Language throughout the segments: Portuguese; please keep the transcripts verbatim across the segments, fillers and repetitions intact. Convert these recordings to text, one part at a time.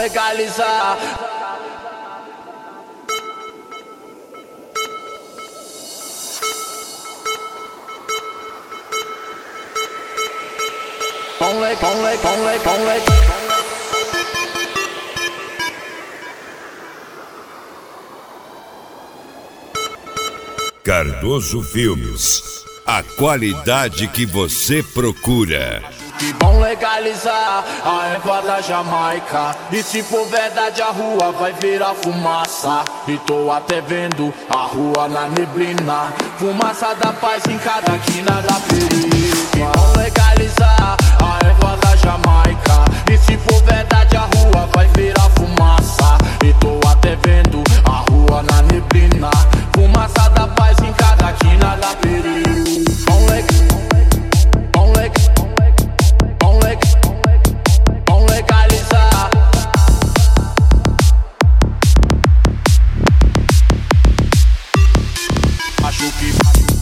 legalizar. Vão le, vão le, vão le, vão le. Cardoso Filmes, a qualidade que você procura. Que vão legalizar a erva da Jamaica. E se for verdade a rua vai virar fumaça. E tô até vendo a rua na neblina. Fumaça da paz em cada quina da periferia. Vão legalizar a erva da Jamaica. E se for verdade a rua vai virar fumaça. E tô até vendo a rua na neblina. Fumaça da paz em cada quina da periferia. Vão legalizar. Acho que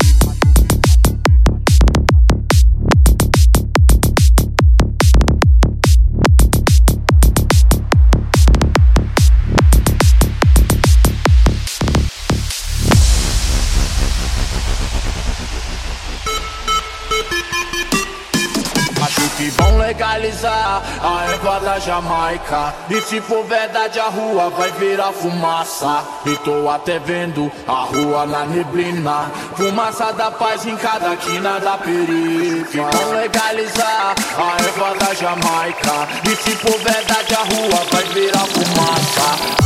Acho que vão legalizar a erva da Jamaica. E se for verdade a rua vai virar fumaça. E tô até vendo a rua na neblina. Fumaça da paz em cada quina da periferia. Vão legalizar a erva da Jamaica. E se for verdade a rua vai virar fumaça.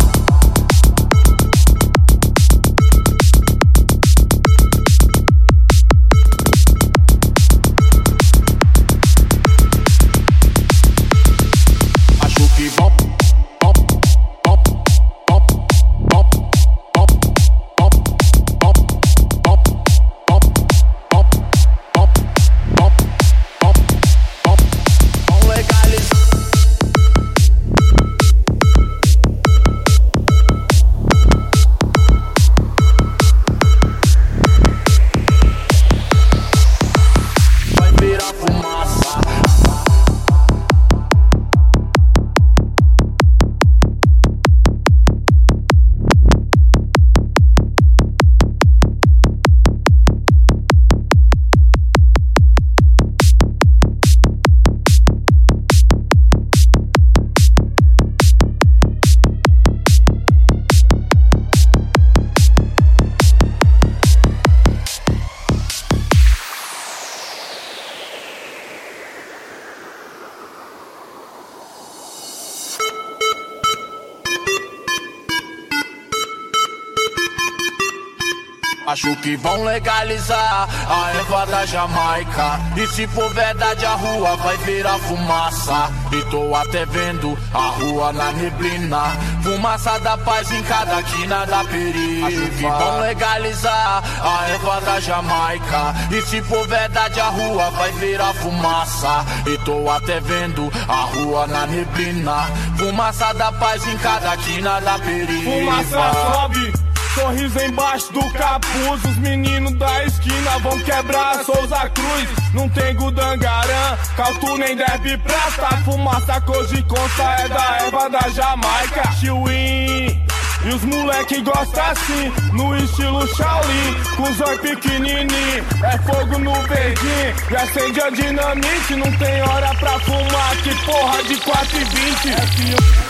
Acho que vão legalizar a erva da Jamaica. E se for verdade a rua vai virar fumaça. E tô até vendo a rua na neblina. Fumaça da paz em cada quina da periferia. Acho que vão legalizar a erva da Jamaica. E se for verdade a rua vai virar fumaça. E tô até vendo a rua na neblina. Fumaça da paz em cada quina da periferia. Fumaça sobe, sorriso embaixo do capuz. Os meninos da esquina vão quebrar a Souza Cruz. Não tem Gudangarã, Caltu nem Derby Prata. Fumaça cor de consta é da erva da Jamaica. Chiwin, e os moleque gostam assim, no estilo Shaolin. Com zóio pequenininho, é fogo no verdinho. E acende a dinamite, não tem hora pra fumar. Que porra de quatro e vinte. É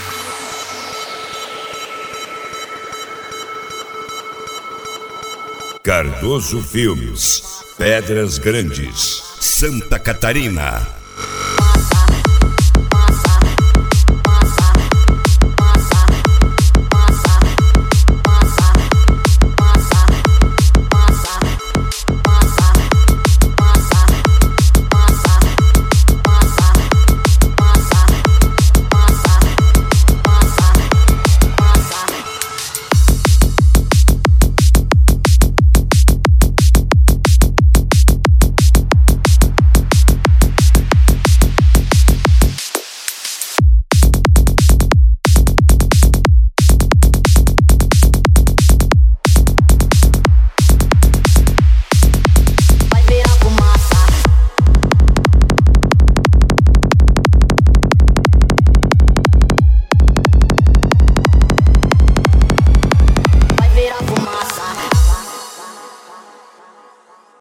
Cardoso Filmes, Pedras Grandes, Santa Catarina.